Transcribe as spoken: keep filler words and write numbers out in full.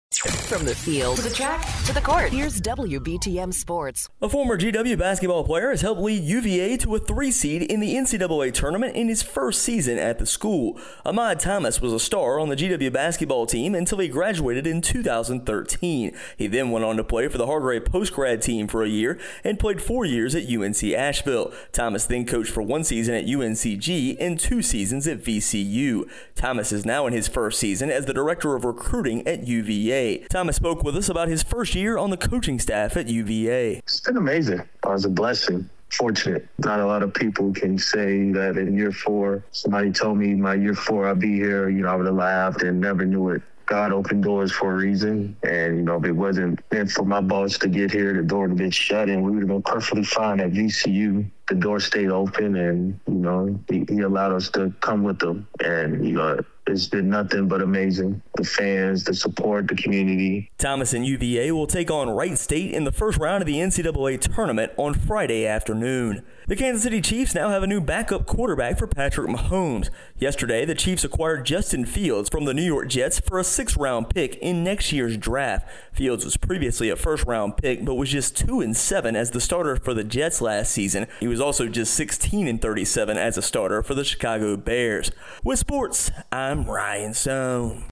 From the field to the track to the court, here's W B T M Sports. A former G W basketball player has helped lead U V A to a three seed in the N C double A tournament in his first season at the school. Ahmad Thomas was a star on the G W basketball team until he graduated in two thousand thirteen. He then went on to play for the Hargrave post-grad team for a year and played four years at U N C Asheville. Thomas then coached for one season at U N C G and two seasons at V C U. Thomas is now in his first season as the director of recruiting at U V A. Thomas spoke with us about his first year on the coaching staff at U V A. It's been amazing. It was a blessing. Fortunate. Not a lot of people can say that in year four, somebody told me my year four I'd be here, you know, I would have laughed and never knew it. God opened doors for a reason. And, you know, if it wasn't meant for my boss to get here, the door would have been shut and we would have been perfectly fine at V C U. The door stayed open and, you know, he, he allowed us to come with him. And, you know, it's been nothing but amazing. The fans, the support, the community. Thomas and U V A will take on Wright State in the first round of the N C double A tournament on Friday afternoon. The Kansas City Chiefs now have a new backup quarterback for Patrick Mahomes. Yesterday, the Chiefs acquired Justin Fields from the New York Jets for a sixth-round pick in next year's draft. Fields was previously a first-round pick, but was just two and seven as the starter for the Jets last season. He was also just sixteen and thirty-seven as a starter for the Chicago Bears. With sports, I'm Ryan Sohn.